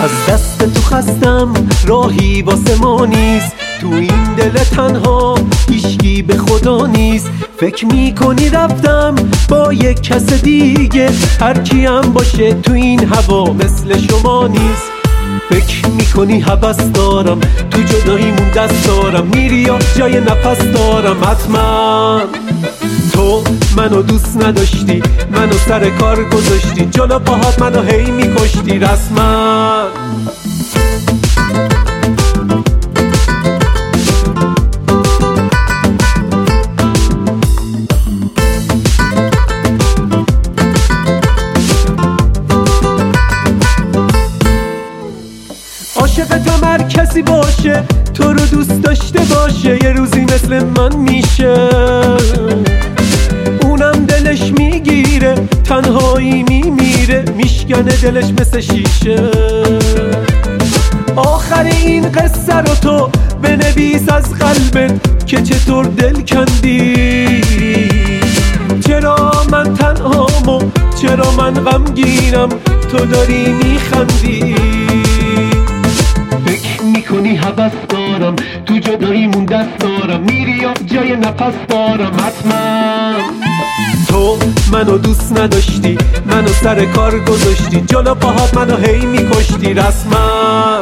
از دست تو خستم، راهی واسه ما نیست، تو این دل تنها هیچکی به خدا نیست. فکر میکنی رفتم با یک کس دیگه، هر کی هم باشه تو این هوا مثل شما نیست. فکر میکنی هوس دارم تو جداییمون دست دارم، میری یا جای نفس دارم. حتما تو منو دوست نداشتی، منو سر کار گذاشتی، جلو پاهات منو هی میکشتی رسما. عاشق تو هر کسی باشه، تو رو دوست داشته باشه، یه روزی مثل من میشه. اونم دلش میگیره، تنهایی میمیره، میشکنه دلش مثل شیشه. آخر این قصه رو تو بنویس از قلبت که چطور دل کندی. چرا من تنهامو، چرا من غمگینم، تو داری میخندی. فکر میکنی هوس دارم تو جداییمون دست دارم، میری یا جای نفس دارم. حتما تو منو دوست نداشتی، منو سر کار گذاشتی، جلو پاهات منو هی میکشتی رسما.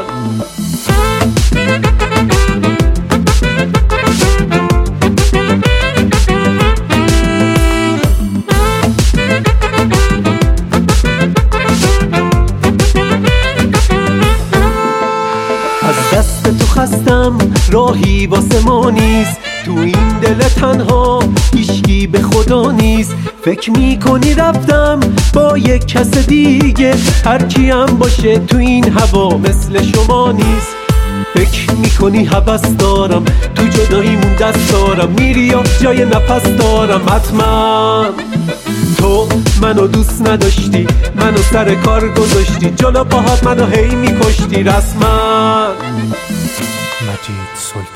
از دست تو خستم، راهی واسه ما نیست، تو این دل تنها هیچکی به خدا نیست. فکر میکنی رفتم با یک کس دیگه، هر کی هم باشه تو این هوا مثل شما نیست. فکر میکنی هوس دارم تو جداییمون دست دارم، میری یا جای نفس دارم. حتما تو منو دوست نداشتی، منو سر کار گذاشتی، جلو پاهات منو هی میکشتی رسما. مجید سلطان.